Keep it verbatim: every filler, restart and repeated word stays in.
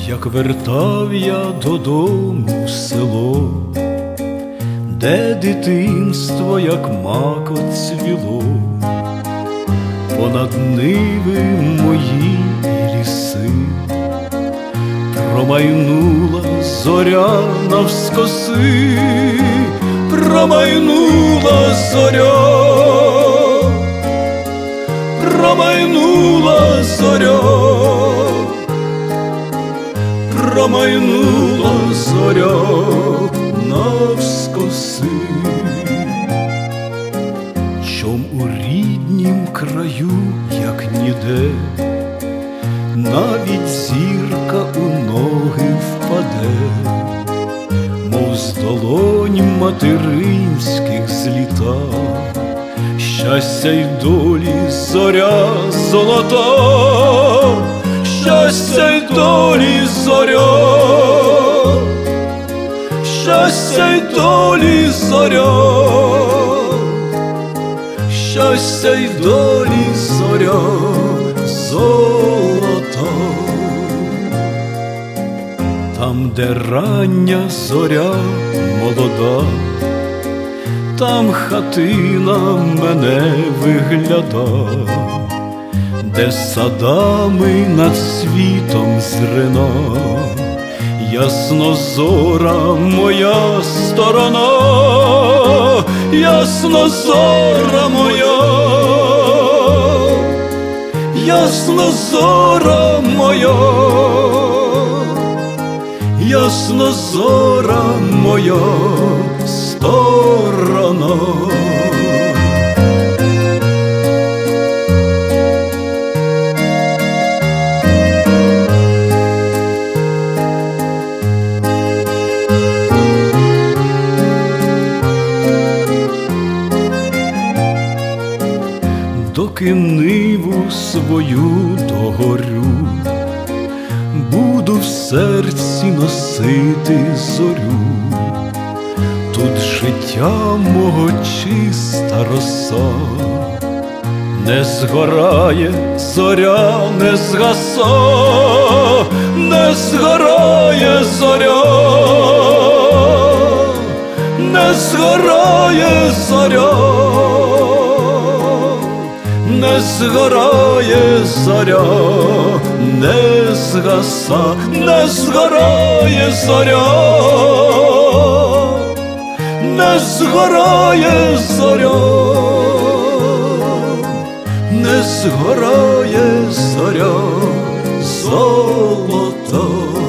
Як вертав я додому в село, де дитинство, як мак оцвіло, понад ниви мої і ліси, промайнула зоря навскоси, промайнула зоря, промайнула зоря, промайнула зоря навскоси. Чом у ріднім краю, як ніде, навіть зірка у ноги впаде, мов з долонь материнських зліта, щастя й долі зоря золота, щастя й долі зоря, щастя й долі зоря, щастя й долі зоря золота. Там, де рання зоря молода, там хатина мене вигляда, де садами над світом зрина, яснозора моя сторона, яснозора моя, яснозора моя, яснозора моя сторона. Доки ниву свою догорю, буду в серці носити зорю. Тут життя мого чиста роса, не згорає зоря, не згаса, не згорає зоря, не згорає зоря, не згорає зоря, не згаса, не згорає зоря, не згорає зоря, не згорає зоря золота.